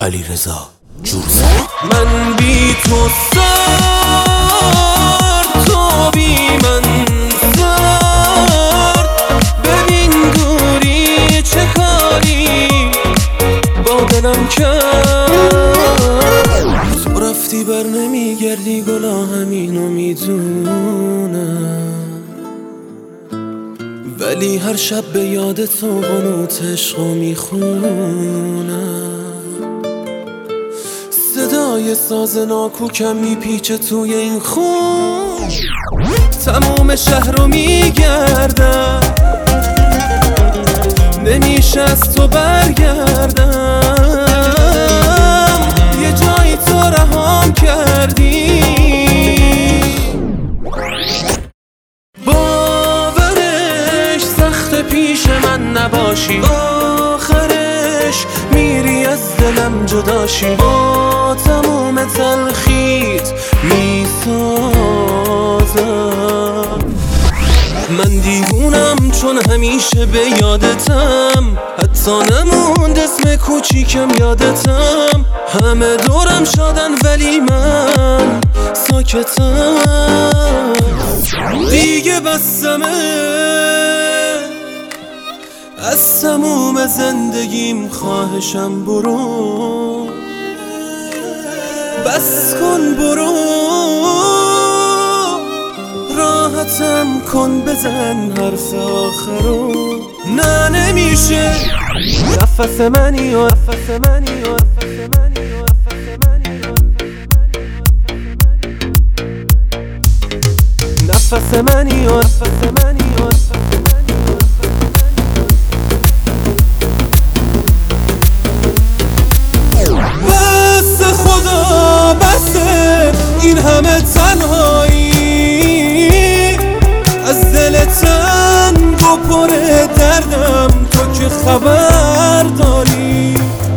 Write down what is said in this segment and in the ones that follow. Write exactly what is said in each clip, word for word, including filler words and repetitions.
علیرضا جورزن. من بی تو سرد، تو بی من سرد. ببین دوری چه کاری با دلم کرد. تو رفتی بر نمیگردی گلا، همینو میدونم، ولی هر شب به یاد تو قنوت عشقو میخونم. صدای ساز ناکوکم میپیچه توی این خون، تموم شهر رو میگردم، نمیشه از تو برگردم. یه جایی تو رهام کردی، باورش سخت پیش من نباشی، آخرش میری از دلم جداشی. با تموم تلخیت میسازم، من دیوونم چون همیشه به یادتم، حتی نموند اسم کوچیکم یادتم. همه دورم شادن ولی من ساکتم. دیگه بسمه از تموم زندگیم، خواهشم برو، بس کن برو، راحتم کن، بزن حرف آخرو. نه نمیشه، نفس منی و نفس منی و نفس منی و نفس منی و نفس منی و نفس منی و نفس بس خدا بسه، این همه تنهایی، از دل تنگ و پر دردم تو که خبر داری.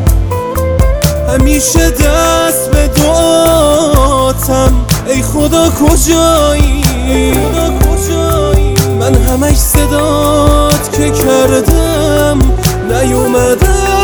همیشه دست به دعاتم، ای خدا کجایی، من همش صدات که کردم نیومدم.